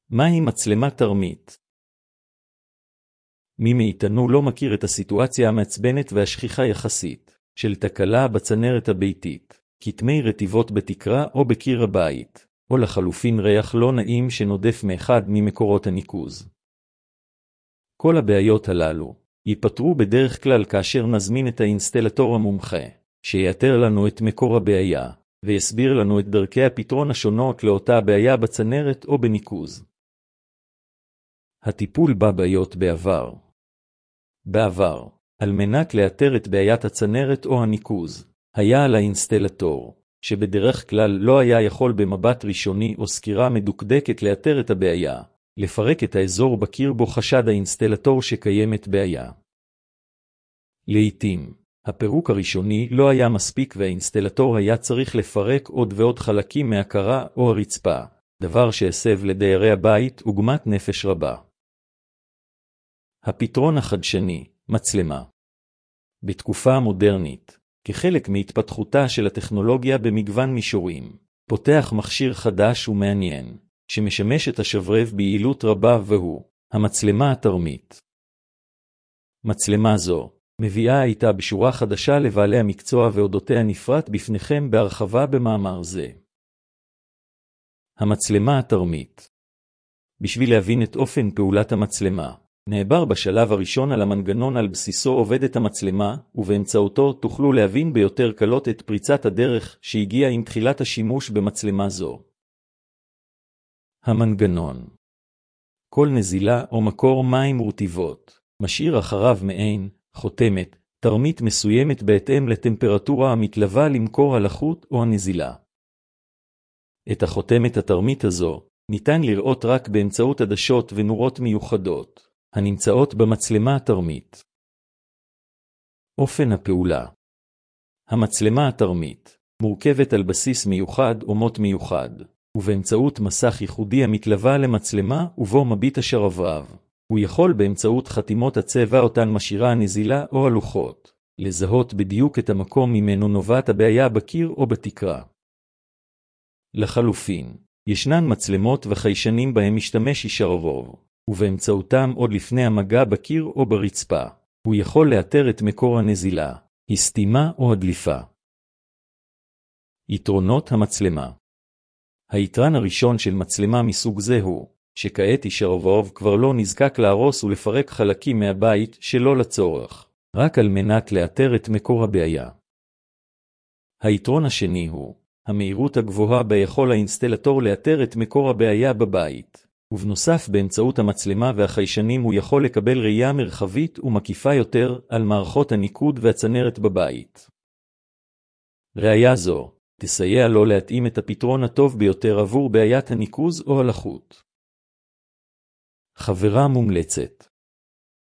מהי מצלמה תרמית? מי מאיתנו לא מכיר את הסיטואציה המעצבנת והשכיחה יחסית של תקלה בצנרת הביתית, כתמי רטיבות בתקרה או בקיר הבית, או לחלופין ריח לא נעים שנודף מאחד ממקורות הניקוז. כל הבעיות הללו ייפתרו בדרך כלל כאשר נזמין את האינסטלטור המומחה, שיאתר לנו את מקור הבעיה, ויסביר לנו את דרכי הפתרון השונות לאותה הבעיה בצנרת או בניקוז. הטיפול בבעיות בעבר, על מנת לאתר את בעיית הצנרת או הניקוז, היה על האינסטלטור, שבדרך כלל לא היה יכול במבט ראשוני או סקירה מדוקדקת לאתר את הבעיה, לפרק את האזור בקיר בו חשד האינסטלטור שקיימת בעיה. לעתים, הפירוק הראשוני לא היה מספיק והאינסטלטור היה צריך לפרק עוד ועוד חלקים מהקרה או הרצפה, דבר שהסב לדיירי הבית עוגמת נפש רבה. הפתרון החדשני, מצלמה. בתקופה המודרנית, כחלק מהתפתחותה של הטכנולוגיה במגוון מישורים, פותח מכשיר חדש ומעניין, שמשמש את השברב ביעילות רבה והוא, המצלמה התרמית. מצלמה זו, מביאה איתה בשורה חדשה לבעלי המקצוע ואודותיה נפרט בפניכם בהרחבה במאמר זה. המצלמה התרמית. בשביל להבין את אופן פעולת המצלמה, נעבר בשלב הראשון על המנגנון על בסיסו עובדת המצלמה, ובאמצעותו תוכלו להבין ביותר קלות את פריצת הדרך שהגיעה עם תחילת השימוש במצלמה זו. המנגנון. כל נזילה או מקור מים רטיבות, משאיר אחריו מעין, חותמת, תרמית מסוימת בהתאם לטמפרטורה המתלווה למקור הלחות או הנזילה. את החותמת התרמית הזו ניתן לראות רק באמצעות עדשות ונורות מיוחדות, הנמצאות במצלמה התרמית. אופן הפעולה. המצלמה התרמית מורכבת על בסיס מיוחד או מוט מיוחד, ובאמצעות מסך ייחודי המתלווה למצלמה ובו מביט השרברב. הוא יכול באמצעות חתימות הצבע אותן משאירה הנזילה או הלוחות, לזהות בדיוק את המקום ממנו נובעת הבעיה בקיר או בתקרה. לחלופין, ישנן מצלמות וחיישנים בהם משתמש השרברב, ובאמצעותם עוד לפני המגע בקיר או ברצפה, הוא יכול לאתר את מקור הנזילה, הסתימה או הדליפה. יתרונות המצלמה. היתרון הראשון של מצלמה מסוג זה הוא, שכעת השרברב כבר לא נזקק להרוס ולפרק חלקים מהבית שלא לצורך, רק על מנת לאתר את מקור הבעיה. היתרון השני הוא, המהירות הגבוהה בה יכול האינסטלטור לאתר את מקור הבעיה בבית, ובנוסף באמצעות המצלמה והחיישנים הוא יכול לקבל ראייה מרחבית ומקיפה יותר על מערכות הניקוד והצנרת בבית. ראייה זו תסייע לו להתאים את הפתרון הטוב ביותר עבור בעיית הניקוז או הלחות. חברה מומלצת.